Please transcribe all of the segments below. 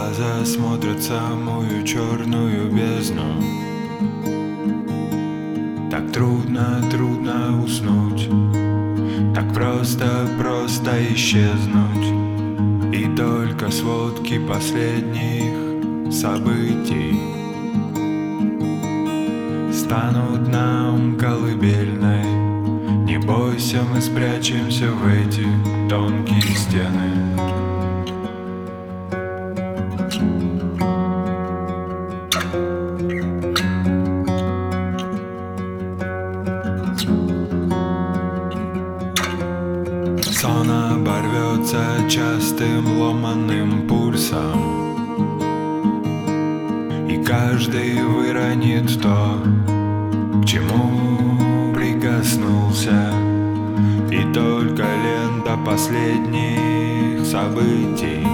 глаза смотрят в самую черную бездну. Так трудно, трудно уснуть, так просто, просто исчезнуть. И только сводки последних событий станут нам колыбельной. Не бойся, мы спрячемся в эти тонкие стены. Сон оборвется частым ломаным пульсом, и каждый выронит то, к чему прикоснулся. И только лента последних событий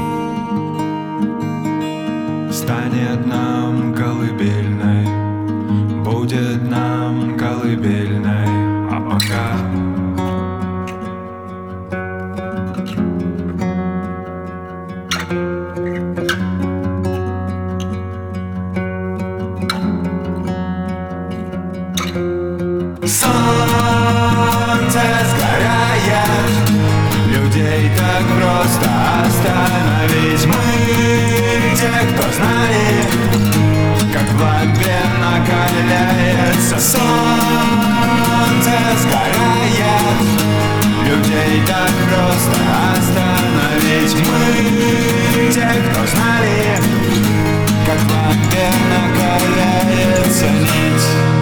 станет нам колыбельной, будет нам колыбельной. А пока солнце сгорает, людей так просто остановить. Мы те, кто знали, как в лампе накаляется. Солнце сгорает, людей так просто остановить. Мы те, кто знали, как в лампе накаляется нить.